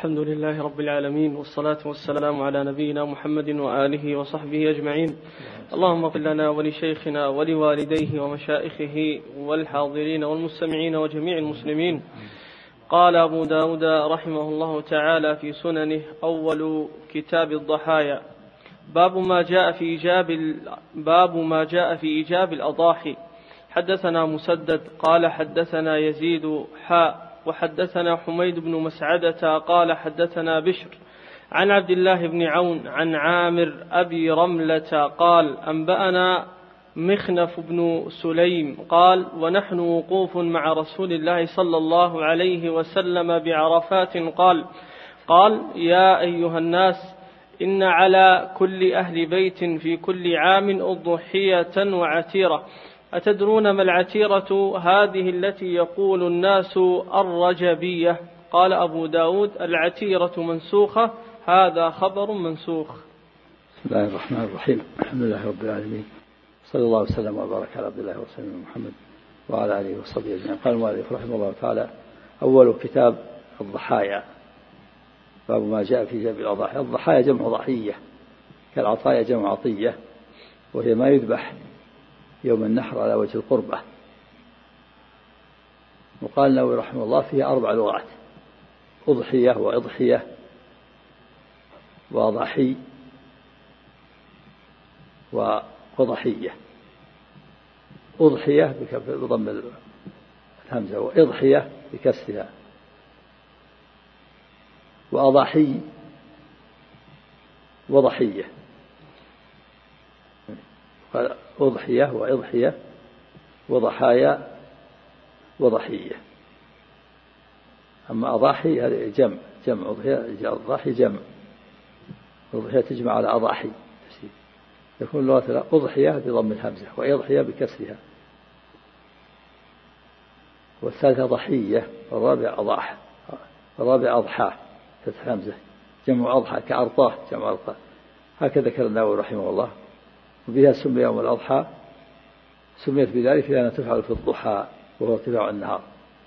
الحمد لله رب العالمين، والصلاة والسلام على نبينا محمد وآله وصحبه أجمعين. اللهم اغفر لنا ولشيخنا ولوالديه ومشائخه والحاضرين والمستمعين وجميع المسلمين. قال أبو داود رحمه الله تعالى في سننه: أول كتاب الضحايا، باب ما جاء في إيجاب الأضاحي. حدثنا مسدد قال حدثنا يزيد وحدثنا حميد بن مسعدة قال حدثنا بشر عن عبد الله بن عون عن عامر أبي رملة قال: أنبأنا مخنف بن سليم قال: ونحن وقوف مع رسول الله صلى الله عليه وسلم بعرفات قال: يا أيها الناس، إن على كل أهل بيت في كل عام أضحية وعتيرة. أتدرون ما العتيرة؟ هذه التي يقول الناس الرجبية. قال أبو داود: العتيرة منسوخة. هذا خبر منسوخ. بسم الله الرحمن الرحيم. الحمد لله رب العالمين، صلى الله وسلم وبارك على عبد الله ورسوله محمد وعلى آله وصحبه أجمعين. قال المؤلف رحمه الله تعالى: أول كتاب الضحايا، باب ما جاء في جلب الأضاحي. الضحايا جمع ضحية، كالعطايا جمع عطية، وهي ما يذبح يوم النحر على وجه القربة. وقال النووي رحمه الله: فيها 4 لغات: أضحية وإضحية وضحي وضحية. أضحية بضم الهمزة، وإضحية بكسرها، وأضحي وضحية. قال: أضحية وإضحية وضحايا وضحية. أما أضاحي هذا جمع أضحية، أضاحي جمع. أضحية تجمع على أضاحي، يكون اللغة أضحية بضم الهمزة، وإضحية بكسرها، والثالثة ضحية، والرابع أضحى فتح همزة، جمع أضحى، كأرطاه جمع أرطاه. هكذا ذكر النووي رحمه الله. وبها سمي يوم الأضحى، سميت بذلك لأنها تفعل في الضحى وهو ارتفاع النهار.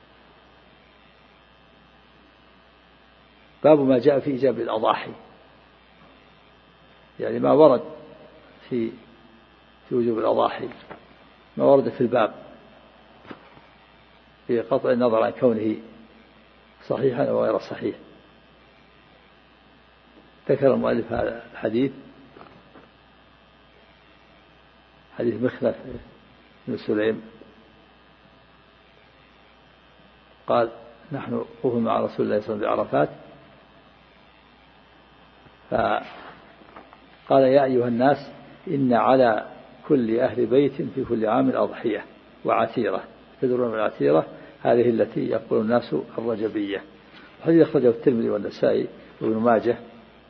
باب ما جاء في إيجاب الأضاحي، يعني ما ورد في وجوب الأضاحي، ما ورد في الباب، في قطع النظر عن كونه صحيحا أو غير صحيح. ذكر المؤلف هذا الحديث، حديث مخنف بن سليم قال: نحن وقوف مع رسول الله صلى الله عليه وسلم بعرفات، فقال: يا أيها الناس، إن على كل أهل بيت في كل عام أضحية وعتيرة. تدرون من العتيرة؟ هذه التي يقول الناس الرجبية. الحديث أخرجه الترمذي والنسائي وابن ماجه.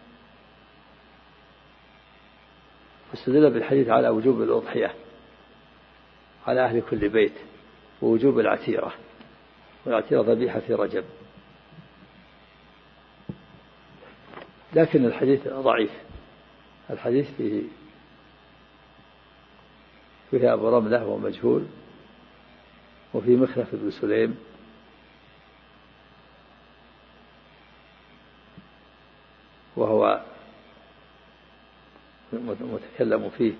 واستدل بالحديث على وجوب الأضحية على أهل كل بيت، ووجوب العتيرة، والعتيرة ذبيحة في رجب. لكن الحديث ضعيف. الحديث فيه أبو رملة ومجهول، وفي مخنف بن سليم وهو متكلم فيه.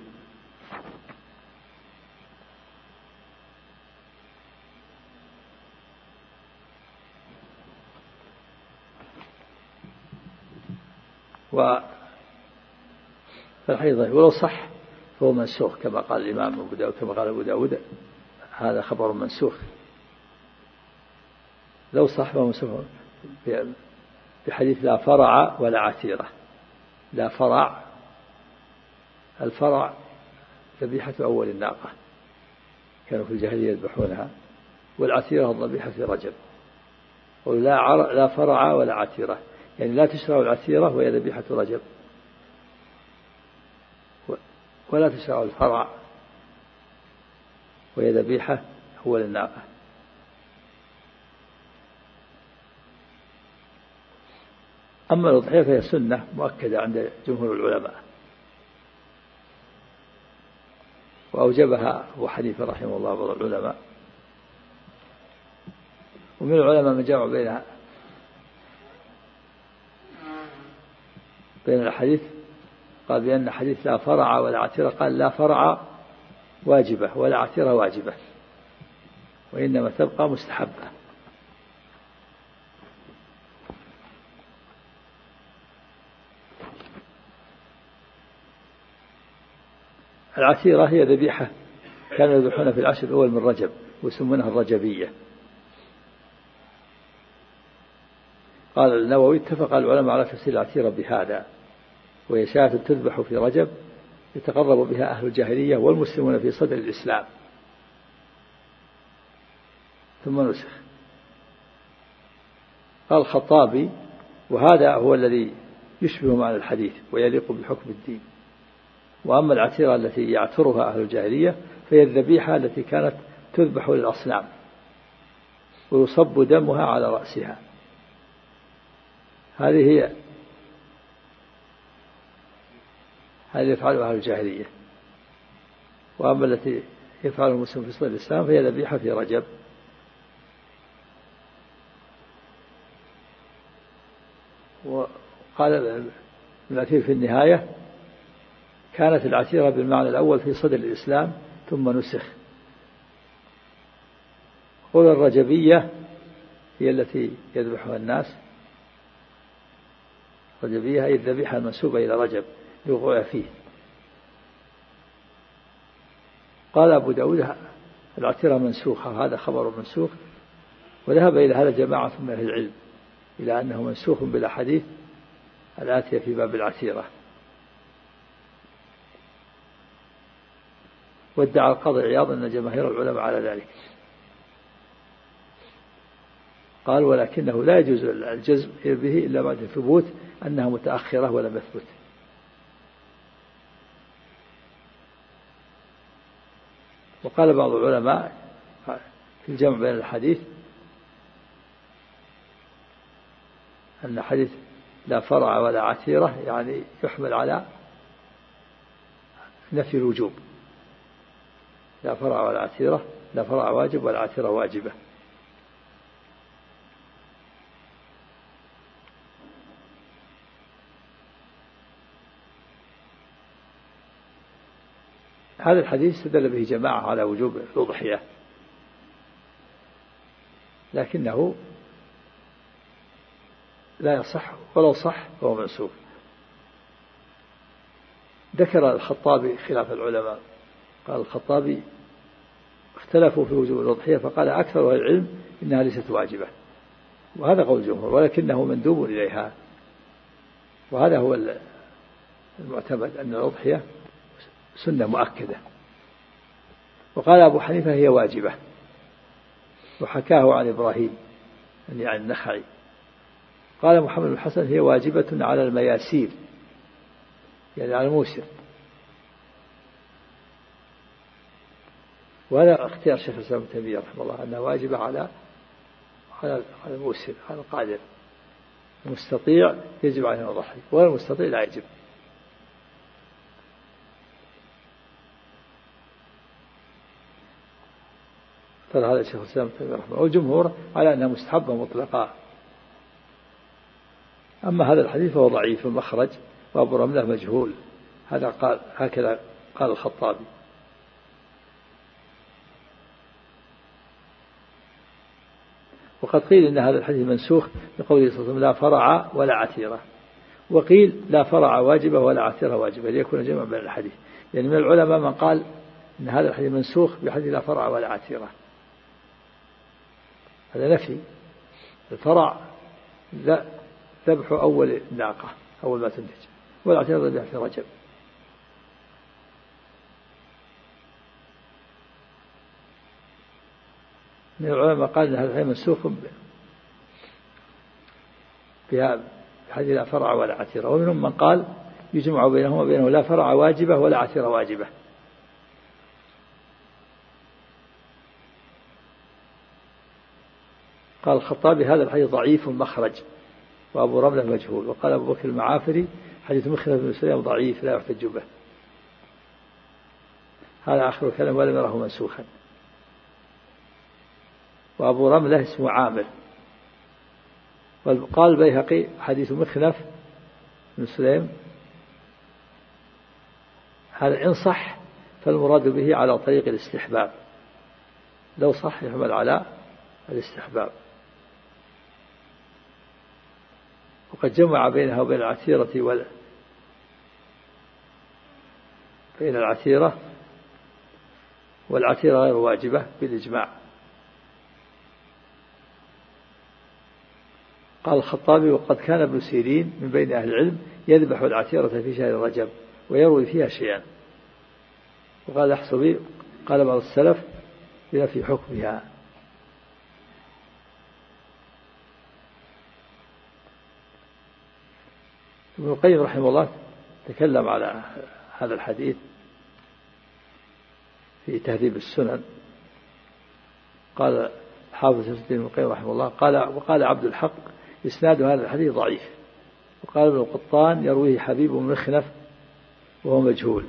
فالحديث ولو صح فهو منسوخ، كما قال الإمام أبو داود، كما قال أبو داود: هذا خبر منسوخ. لو صح فهو منسوخ بحديث: لا فرع ولا عتيرة. لا فرع، الفرع ذبيحة أول الناقة، كانوا في الجاهلية يذبحونها، والعتيرة الذبيحة في رجب. لا فرع ولا عتيرة، يعني لا تشرع العتيرة وهي ذبيحة رجب، ولا تشرع الفرع وهي ذبيحة أول الناقة. أما الأضحية فهي سنة مؤكدة عند جمهور العلماء، وأوجبها أبو حنيفة رحمه الله وبعض العلماء. ومن العلماء من جمع بينها بين الحديث قال بأن حديث لا فرع ولا عتيرة قال لا فرع واجبة ولا عتيرة واجبة، وإنما تبقى مستحبة. العتيرة هي ذبيحة كانوا يذبحون في العشر الأول من رجب ويسمونها الرجبية. قال النووي اتفق العلماء على تفسير العتيرة بهذا، وهي شاة تذبح في رجب يتقرب بها أهل الجاهلية والمسلمون في صدر الإسلام ثم نسخ. قال الخطابي وهذا هو الذي يشبه معنى الحديث ويليق بحكم الدين. وأما العتيرة التي يعترها أهل الجاهلية فهي الذبيحة التي كانت تذبح للأصنام ويصب دمها على رأسها، هذه يفعلها أهل الجاهلية. وأما التي يفعلها المسلم في صدر الإسلام فهي ذبيحة في رجب. وقال ابن الأثير في النهاية كانت العتيرة بالمعنى الأول في صدر الإسلام ثم نسخ. قول الرجبية هي التي يذبحها الناس، الرجبية هي الذبيحة المنسوبة إلى رجب يوقع فيه. قال أبو داود العتيرة منسوخة، هذا خبر منسوخ، وذهب إلى هذا جماعة من أهل العلم إلى أنه منسوخ بالأحاديث الآتية في باب العتيرة. وادعى القاضي عياض أن جماهير العلماء على ذلك. قال ولكنه لا يجوز الجزم به إلا بعد ثبوت أنها متأخرة ولم يثبت. وقال بعض العلماء في الجمع بين الحديث أن حديث لا فرع ولا عتيرة يعني يحمل على نفي الوجوب، لا فرع ولا عتيرة، لا فرع واجب ولا عتيرة واجبة. هذا الحديث استدل به جماعة على وجوب الأضحية، لكنه لا يصح، ولو صح فهو منسوخ. ذكر الخطابي خلاف العلماء، قال الخطابي اختلفوا في وجوب الأضحية فقال أكثر العلم إنها ليست واجبة، وهذا قول الجمهور، ولكنه مندوب إليها، وهذا هو المعتمد أن الأضحية سنة مؤكدة. وقال أبو حنيفة هي واجبة، وحكاه عن إبراهيم يعني عن النخعي. قال محمد بن الحسن هي واجبة على المياسير يعني على الموسر، وهذا اختيار شيخ الإسلام ابن تيمية رحمه الله أنها واجبة على الموسر، على القادر. المستطيع يجب عليه أن يضحي، ولا المستطيع لا يجب. قال هذا شيخ الإسلام ابن تيمية رحمه الله، والجمهور على أنها مستحبة مطلقة. أما هذا الحديث فهو ضعيف المخرج، وأبو رملة مجهول، هذا قال هكذا قال الخطابي. وقد قيل إن هذا الحديث منسوخ بقوله صلى الله عليه وسلم لا فرع ولا عتيرة، وقيل لا فرع واجبة ولا عتيرة واجبة، ليكون جمع بين الحديث. يعني من العلماء من قال إن هذا الحديث منسوخ بحديث لا فرع ولا عتيرة، هذا نفي. الفرع لا ذبح أول ناقة أول ما تنتج، والعتيرة ذبح في رجب. من العلماء قال إن هذا الحديث منسوخ بها بحديث لا فرع ولا عتيرة، ومنهم من قال يجمع بينهما وبينه لا فرع واجبة ولا عتيرة واجبة. قال الخطابي هذا الحديث ضعيف مخرج، وأبو رملة مجهول. وقال أبو بكر المعافري حديث مخلف بن سليم ضعيف لا يحتج به. هذا آخر كلام ولم يره منسوخا. وأبو رملة اسمه عامر. وقال البيهقي حديث مخلف بن سليم، هذا إن صح فالمراد به على طريق الاستحباب، لو صح يحمل على الاستحباب. وقد جمع بينها وبين العتيرة بين العتيرة والعتيرة غير واجبة بالإجماع. قال الخطابي: وقد كان ابن سيرين من بين أهل العلم يذبح العتيرة في شهر رجب ويروي فيها شيئا. وقال الحصبي: قال بعض السلف في حكمها. ابن القيم رحمه الله تكلم على هذا الحديث في تهذيب السنن. قال حافظ ابن القيم رحمه الله: وقال عبد الحق: إسناد هذا الحديث ضعيف. وقال ابن القطان: يرويه حبيب بن مخنف وهو مجهول.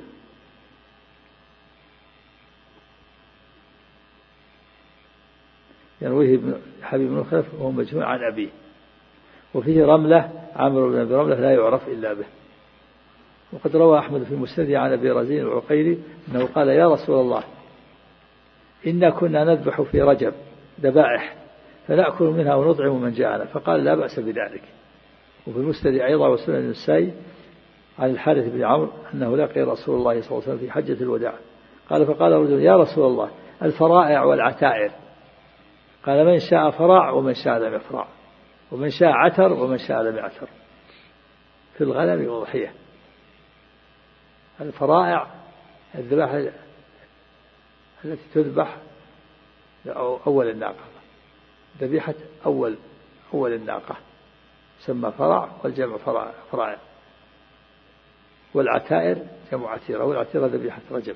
يرويه حبيب بن مخنف وهو مجهول عن أبيه. وفيه رملة، عمرو بن أبي رملة لا يعرف إلا به. وقد روى أحمد في مسنده عن أبي رزين العقيلي أنه قال: يا رسول الله، إنا كنا نذبح في رجب ذبائح فنأكل منها ونطعم من جاءنا، فقال: لا بأس بذلك. وفي المسند أيضا وسنن النسائي عن الحارث بن عمرو أنه لقي رسول الله صلى الله عليه وسلم في حجة الوداع، فقال رجل: يا رسول الله، الفرائع والعتائر. قال: من شاء فرع ومن شاء لم يفرع، ومن شاء عتر ومن شاء لم يعتر، في الغنم والضحية. الفرائع الذبائح التي تذبح أول الناقة، ذبيحة أول الناقة سمى فرع، والجمع فرائع. والعتائر جمع عتيرة، والعتيرة ذبيحة رجب.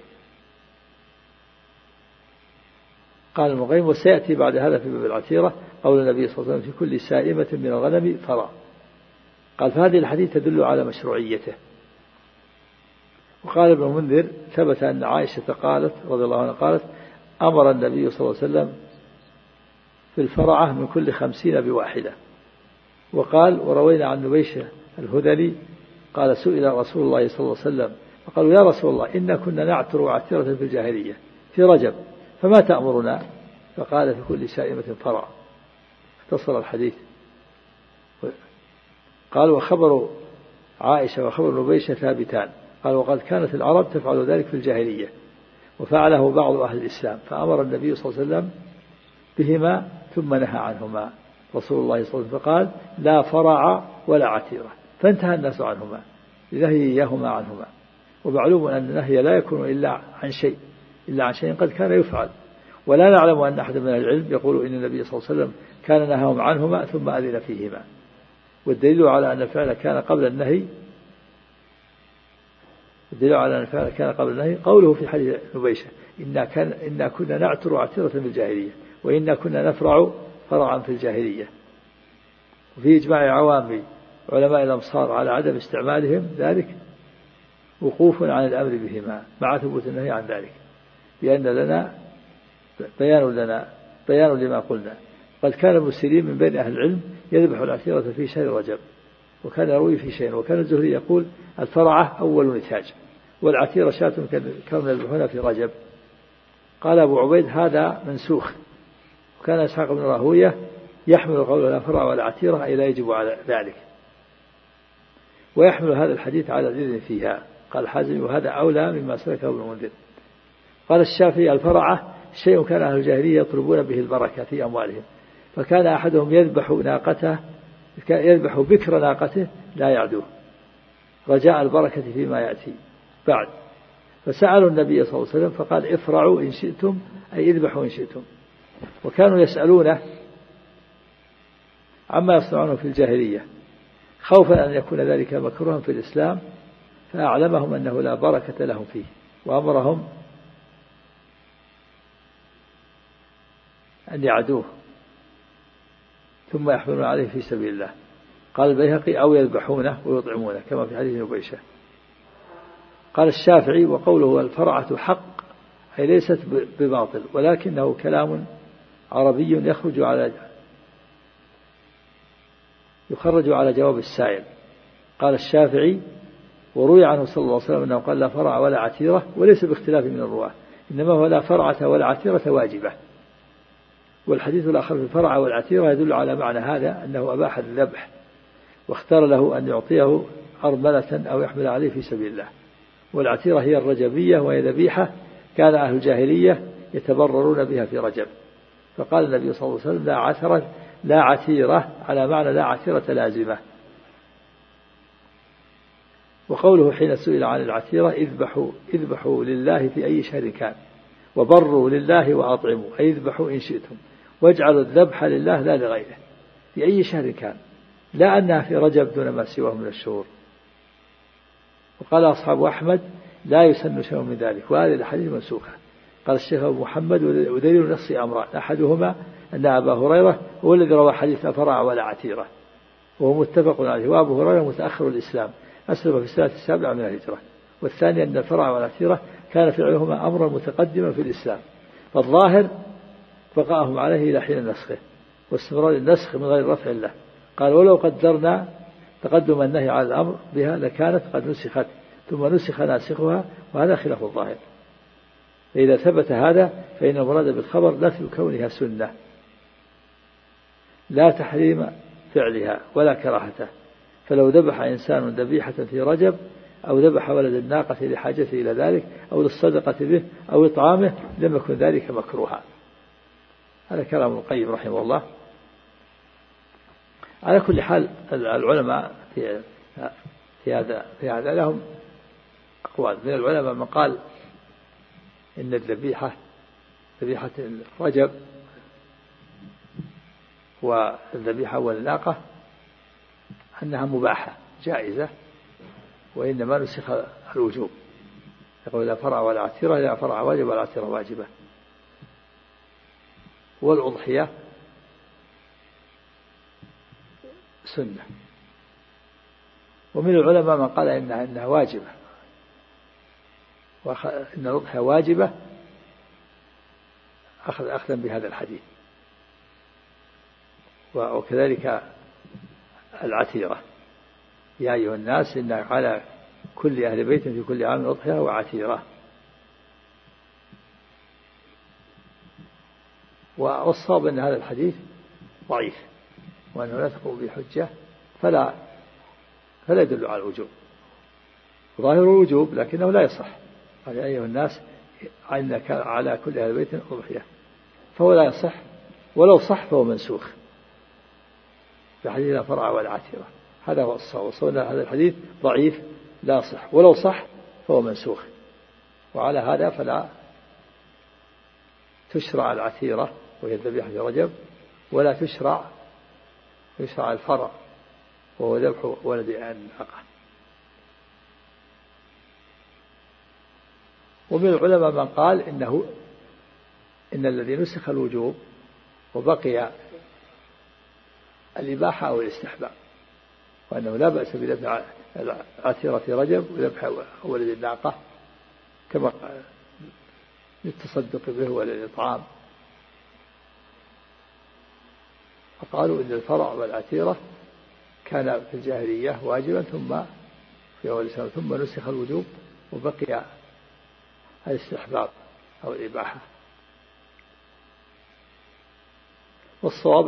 قال المقيم: وسيأتي بعد هذا في باب العتيرة قول النبي صلى الله عليه وسلم: في كل سائمة من الغنم فرع. قال: فهذه الحديث تدل على مشروعيته. وقال ابن المنذر: ثبت أن عائشة قالت رضي الله عنها قالت: أمر النبي صلى الله عليه وسلم في الفرعة من كل 50 بواحدة. وقال: وروينا عن نبيشة الهذلي قال: سئل رسول الله صلى الله عليه وسلم فقالوا: يا رسول الله، إنا كنا نعتر عتيرة في الجاهلية في رجب، فما تأمرنا؟ فقال: في كل سائمة فرع. اختصر الحديث. قال: وخبر عائشة وخبر نبيشة ثابتان. قال: وقد كانت العرب تفعل ذلك في الجاهلية، وفعله بعض أهل الإسلام، فأمر النبي صلى الله عليه وسلم بهما ثم نهى عنهما رسول الله صلى الله عليه وسلم، فقال: لا فرع ولا عتيرة، فانتهى الناس عنهما لنهي إياهما عنهما. ومعلوم أن النهي لا يكون إلا عن شيء قد كان يفعل، ولا نعلم أن أحد من العلم يقول إن النبي صلى الله عليه وسلم كان نهاهم عنهما ثم أذن فيهما. والدليل على أن الفعل كان قبل النهي قوله في حديث نبيشة: إنا كنا نعتر عتيرة في الجاهلية، وإنا كنا نفرع فرعا في الجاهلية. وفي إجماع عوام علماء الأمصار على عدم استعمالهم ذلك وقوف عن الأمر بهما مع ثبوت النهي عن ذلك، لأن لنا بيان لما قلنا. قد كان المسلمين من بين أهل العلم يذبح العتيرة في شهر رجب، وكان يروي في شيء. وكان الزهري يقول: الفرعة أول نتاج، والعتيرة شاة كانوا يذبحون في رجب. قال أبو عبيد: هذا منسوخ. وكان إسحاق بن راهوية يحمل قول لا فرع ولا عتيرة أي لا يجب على ذلك، ويحمل هذا الحديث على الإذن فيها. قال حازم: وهذا أولى مما سلكه ابن المنذر. قال الشافعي: الفرعة شيء كان أهل الجاهلية يطلبون به البركة في أموالهم، فكان أحدهم يذبح بكر ناقته لا يعدوه رجاء البركة فيما يأتي بعد، فسألوا النبي صلى الله عليه وسلم فقال: افرعوا إن شئتم، أي اذبحوا إن شئتم. وكانوا يسألونه عما يصنعونه في الجاهلية خوفا أن يكون ذلك مكروها في الإسلام، فأعلمهم أنه لا بركة لهم فيه، وأمرهم أن يعدوه ثم يحملون عليه في سبيل الله. قال البيهقي: أو يذبحونه ويطعمونه، كما في حديث نبيشة. قال الشافعي: وقوله الفرعة حق أي ليست بباطل، ولكنه كلام عربي يخرج على جواب السائل، قال الشافعي: وروي عنه صلى الله عليه وسلم أنه قال: لا فرع ولا عتيرة، وليس باختلاف من الرواة، إنما هو لا فرعة ولا عتيرة واجبة. والحديث الآخر في الفرع والعتيرة يدل على معنى هذا، أنه أباح الذبح واختار له أن يعطيه أرملة أو يحمل عليه في سبيل الله. والعتيرة هي الرجبية، وهي ذبيحة كان أهل الجاهلية يتبررون بها في رجب، فقال النبي صلى الله عليه وسلم: لا عتيرة، على معنى لا عتيرة لازمة. وقوله حين سئل عن العتيرة: اذبحوا لله في أي شهر كان، وبروا لله وأطعموا، أي اذبحوا إن شئتم، واجعلوا الذبح لله لا لغيره، في أي شهر كان، لا أنها في رجب دون ما سواه من الشهور. وقال أصحاب أحمد: لا يسن شيء من ذلك، وهذه الحديث منسوخة. قال الشيخ أبو محمد: ودليل نص أمران، أحدهما أن أبا هريرة هو الذي روى حديث لا فرع ولا عتيرة، وهو متفق عليه، وأبو هريرة متأخر الإسلام، أسلم في السنة 7 من الهجرة. والثاني أن الفرع والعتيرة كان فعلهما أمرا متقدما في الإسلام، فالظاهر بقاءهم عليه إلى حين نسخه، واستمرار النسخ من غير رفع له. قال: ولو قدرنا تقدم النهي على الأمر بها لكانت قد نسخت ثم نسخ ناسخها، وهذا خلاف الظاهر. فإذا ثبت هذا فإن المراد بالخبر نفي كونها سنة، لا تحريم فعلها ولا كراهته. فلو ذبح إنسان ذبيحة في رجب، أو ذبح ولد الناقة لحاجته إلى ذلك، أو للصدقة به، أو إطعامه، لم يكن ذلك مكروها. هذا كلام ابن القيم رحمه الله. على كل حال العلماء في هذا لهم أقوال. من العلماء من قال إن ذبيحة الرجب والذبيحة والناقة أنها مباحة جائزة، وإنما نسخ الوجوب. يقول: لا فرع ولا عتيرة، لا فرع واجب ولا عتيرة واجبة. والأضحية سنة. ومن العلماء من قال إنها واجبة، وإن الأضحية واجبة أخذا بهذا الحديث. وكذلك العتيرة: يا أيها الناس إن على كل أهل بيت في كل عام أضحية وعتيرة. والصواب أن هذا الحديث ضعيف، وأنه لا تقوم بحجة، فلا يدل على الوجوب. ظاهر الوجوب لكنه لا يصح. قال: يا أيها الناس إنك على كل أهل بيت أضحية، فهو لا يصح. ولو صح فهو منسوخ في حديث لا فرع ولا عتيرة. هذا هو الصواب. وصلنا هذا الحديث ضعيف لا صح، ولو صح فهو منسوخ. وعلى هذا فلا تشرع العتيرة وهي الذبيحة في رجب، ولا يشرع الفرع وهو ذبح ولد الناقة. ومن العلماء من قال إن الذي نسخ الوجوب وبقي الإباحة أو الاستحباب، وأنه لا بأس بذبح العتيرة في رجب وذبح ولد الناقة كما للتصدق به وللإطعام. فقالوا إن الفرع والعتيرة كان في الجاهلية واجبا، ثم في أول الإسلام ثم نسخ الوجوب وبقي الاستحباب أو الإباحة. والصواب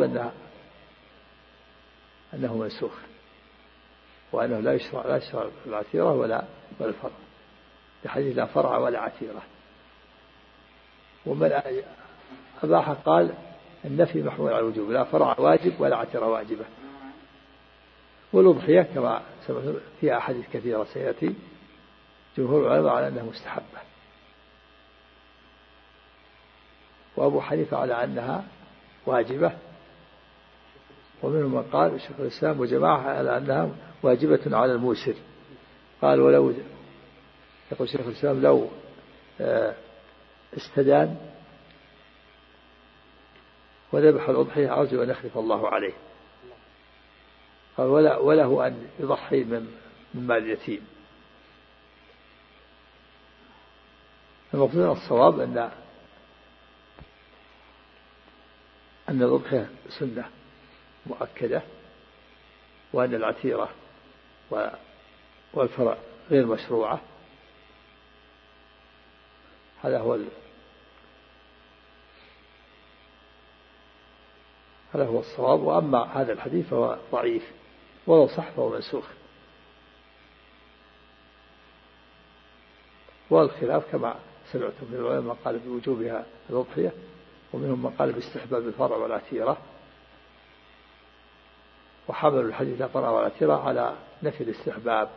أنه منسوخ، وأنه لا يشرع العتيرة ولا الفرع، لحديث لا فرع ولا عتيرة. ومن أباح قال النفي محمول على الوجوب، لا فرع واجب ولا عتيرة واجبة. والأضحية كما سمعتم فيها أحاديث كثيرة سيأتي، جمهور العلماء على أنها مستحبة، وأبو حنيفة على أنها واجبة، ومنهم من قال شيخ الإسلام وجماعة على أنها واجبة على الموسر. قال: ولو يقول شيخ الإسلام لو استدان وذبح الأضحية أرجو أن يخلف الله عليه. قال: وله أن يضحي من مال اليتيم. المقصود الصواب أن الأضحية سنة مؤكدة، وأن العتيرة والفرع غير مشروعة، هذا هو الصواب. وأما هذا الحديث فهو ضعيف، ولو صح فهو منسوخ. والخلاف كما سمعتم من العلماء، من قال بوجوبها الأضحية، ومنهم من قال باستحباب الفرع والعتيرة، وحملوا الحديث الفرع والعتيرة على نفي الاستحباب.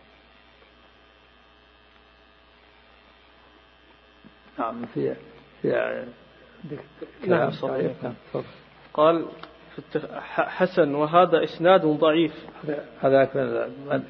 نعم. في نعم. قال حسن وهذا إسناد ضعيف. هذا من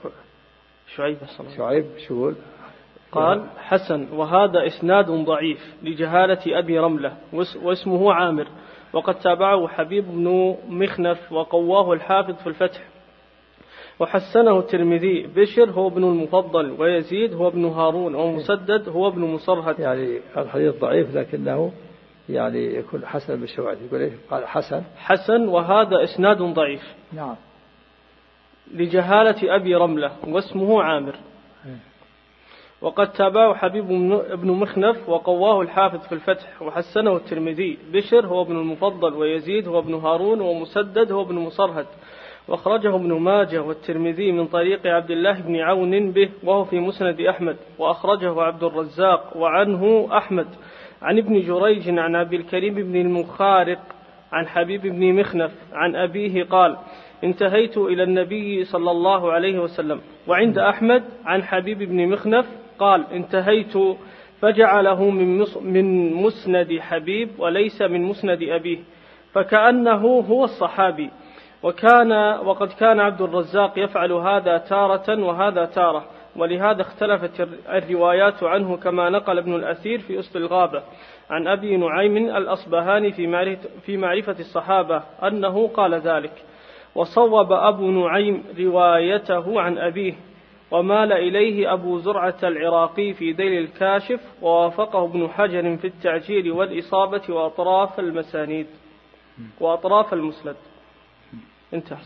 شعيب شغول. قال حسن وهذا إسناد ضعيف لجهالة أبي رملة واسمه عامر، وقد تابعه حبيب بن مخنف وقواه الحافظ في الفتح، وحسنه الترمذي. بشر هو ابن المفضل، ويزيد هو ابن هارون، ومسدد هو ابن مصرهد. يعني الحديث ضعيف لكنه يعني يكون حسن بالشواهد. يقول إيه؟ قال حسن وهذا إسناد ضعيف. نعم. لجهالة أبي رملة واسمه عامر، وقد تابعه حبيب بن مخنف وقواه الحافظ في الفتح، وحسنه الترمذي. بشر هو ابن المفضل، ويزيد هو ابن هارون، ومسدد هو ابن مصرهد، واخرجه ابن ماجه والترمذي من طريق عبد الله بن عون به، وهو في مسند أحمد، وأخرجه عبد الرزاق وعنه أحمد عن ابن جريج عن أبي الكريم بن المخارق عن حبيب بن مخنف عن أبيه قال: انتهيت إلى النبي صلى الله عليه وسلم. وعند أحمد عن حبيب بن مخنف قال: انتهيت، فجعله من مسند حبيب وليس من مسند أبيه، فكأنه هو الصحابي. وقد كان عبد الرزاق يفعل هذا تارة وهذا تارة، ولهذا اختلفت الروايات عنه، كما نقل ابن الأثير في أسد الغابة عن أبي نعيم الأصبهاني في معرفة الصحابة أنه قال ذلك. وصوب أبو نعيم روايته عن أبيه، ومال إليه أبو زرعة العراقي في ذيل الكاشف، ووافقه ابن حجر في التعجيل والإصابة وأطراف المسانيد وأطراف المسند. انتهى.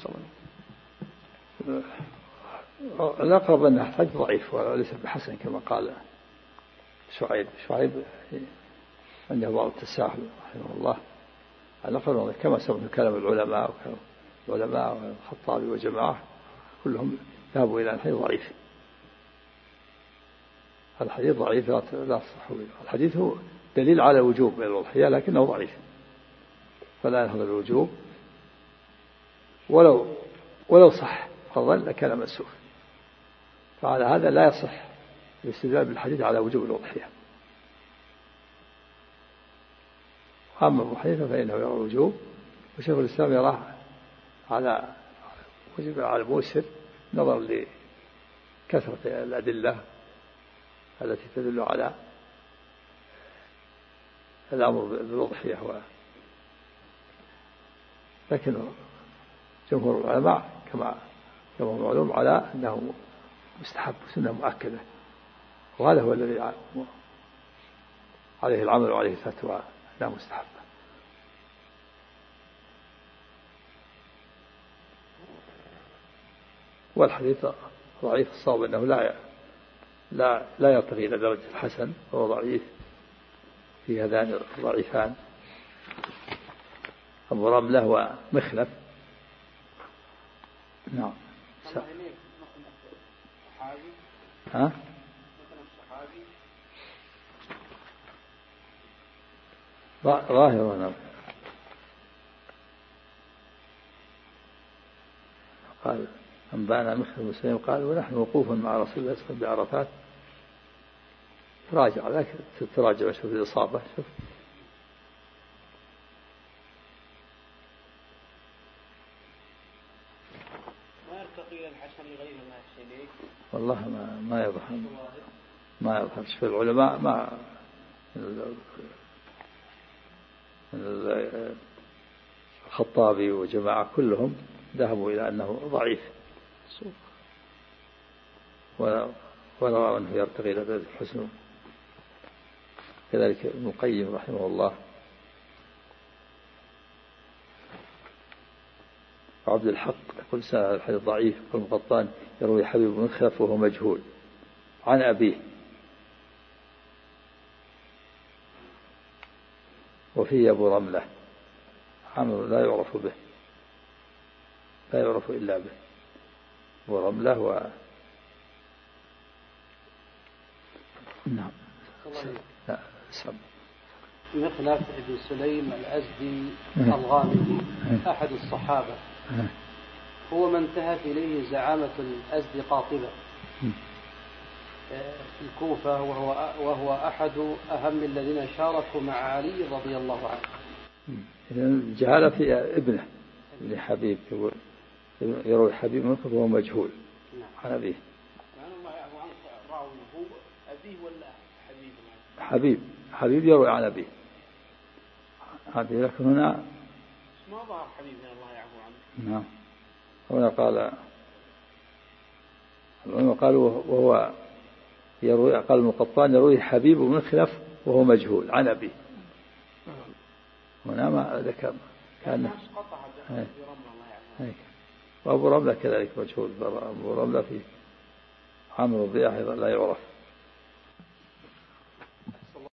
الأقرب أن حديث ضعيف وليس بحسن كما قال شعيب عنده بعض التساهل رحمه الله. الأقرب كما سمعنا كلام العلماء والخطابي وجماعة كلهم ذهبوا إلى الحديث ضعيف. الحديث ضعيف لا تصح. الحديث هو دليل على وجوب من الأضحية لكنه ضعيف، فلا ينهض الوجوب، ولو صح فظل لكان منسوخ. فعلى هذا لا يصح الاستدلال بالحديث على وجوب الأضحية. أما أبو حنيفة فإنه يرى الوجوب، وشيخ الإسلام يراه على وجب على الموسر، نظرا لكثرة الأدلة التي تدل على الأمر بالأضحية. لكن جمهور العلماء كما هو معلوم على أنه مستحب سنة مؤكدة، وهذا هو الذي عليه العمل وعليه الفتوى لا مستحب. والحديث ضعيف. الصواب أنه لا يرتقي إلى درجة الحسن، وهو ضعيف في هذان الضعيفان أبو رملة ومخلف. نعم. ها؟ ظاهر. نعم. قال أنبأنا مخلف المسلمين قال: ونحن وقوف مع رسول الله صلى الله عليه وسلم بعرفات. تراجع لكن تراجع شوف الإصابة. شوف والله ما يظهر شوف العلماء الخطابي وجماعة كلهم ذهبوا إلى أنه ضعيف، ورأوا أنه يرتقي إلى درجة الحسن. كذلك ابن القيم رحمه الله وعبد الحق يقول سنة الحديث ضعيف. يقول القطان يروي حبيب بن خلف وهو مجهول عن أبيه. وفيه أبو رملة عمرو لا يعرف به، لا يعرف إلا به. أبو رملة نعم. مخلف بن سليم الأزدي الغامدي أحد الصحابة، هو من انتهت إليه زعامة الأزدي قاطبة في الكوفة، وهو أحد أهم الذين شاركوا مع علي رضي الله عنه. الجهالة في ابنه ابن حبيب، يروي حبيب منه وهو مجهول عن أبيه. حبيب يروي عن أبيه هذه، لكن هنا ما ظهر حبيب الله يعفو عنه. نعم. هنا قالوا وهو يروي، قال المقطان يروي حبيب بن خلف وهو مجهول عن أبيه. هنا ما ذكر كان وأبو رملة كذلك مجهول. أبو رملة في عمرو الضياح لا يعرف.